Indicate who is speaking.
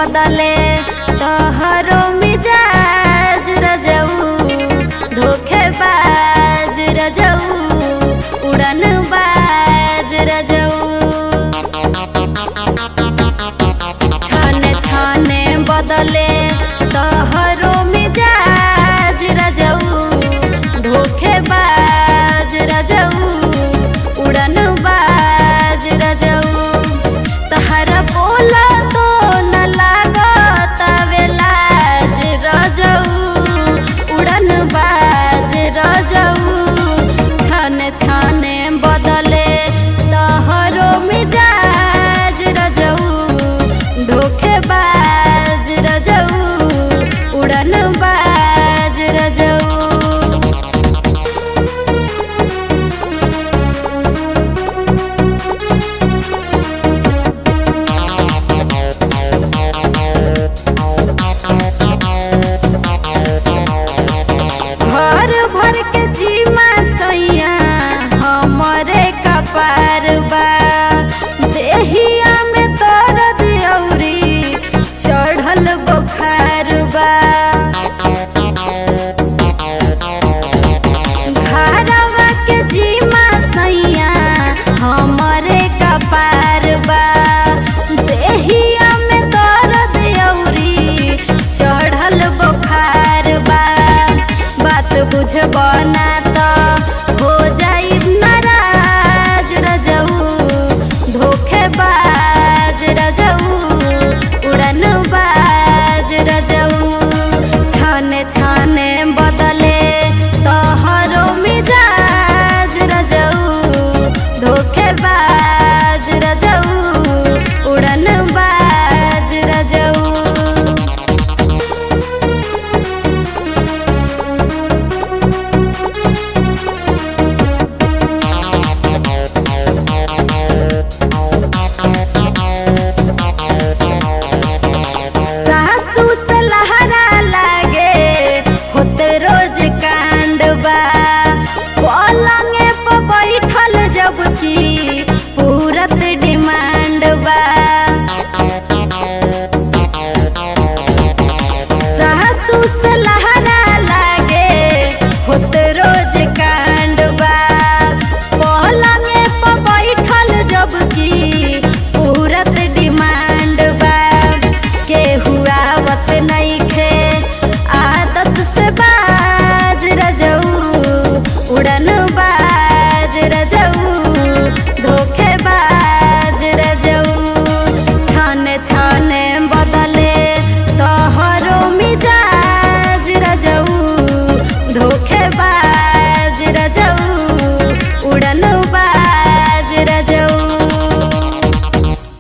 Speaker 1: बदले तोहरो मिजाज रजऊ धोखेबाज रजऊ उड़न बाज रजऊ छाने छाने बदले तोहरो मिजाज रजऊ धोखेबाज रजऊ उड़न बाज रजऊ तहरा बोला तो न लागत लाज रजऊ उड़न बाज रजऊ छाने छाने बदले तोहरो मिजाज रजऊ धोखेबाज रजऊ उड़न बाज रजऊ भर भर के जीमा सैया हमरे कपार बा देहिया में दर्द औरी चढ़ल बुखार बा घरवा के जीमा सैया हमरे कपार बा देहिया में दर्द औरी चढ़ल बुखार बा बात बुझबो ना तो हो जाई नाराज रजऊ धोखेबाज रजऊ उड़न बाज रजऊ छाने छाने बदले तोहरो मिजाज रजऊ धोखेबाज रजऊ उड़न बाज रजऊ सासू से लहरा लागे होते रोज कांडबा पलंगे पर बैठल जबकि पूरत डिमांड बा सासू से लहरा लागे होते रोज कांडबा पलंगे पर बैठल जबकि पूरत डिमांड बा केहू आवत नइखे आदत से बाज रजऊ उड़न बाज रजऊ धोखेबाज रजऊ छाने छाने बदले तोहरो मिजाज रजऊ धोखेबाज